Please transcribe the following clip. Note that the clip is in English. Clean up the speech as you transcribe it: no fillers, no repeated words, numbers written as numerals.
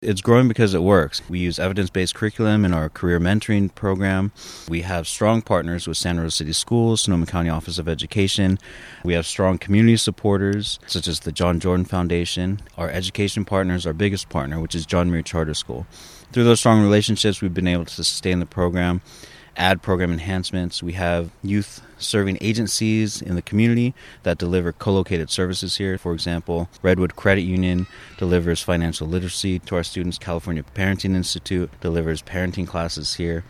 It's growing because it works. We use evidence-based curriculum in our career mentoring program. We have strong partners with Santa Rosa City Schools, Sonoma County Office of Education. We have strong community supporters, such as the John Jordan Foundation. Our education partners, our biggest partner, which is John Muir Charter School. Through those strong relationships, we've been able to sustain the program, add program enhancements. We have youth-serving agencies in the community that deliver co-located services here. For example, Redwood Credit Union delivers financial literacy to our students. California Parenting Institute delivers parenting classes here.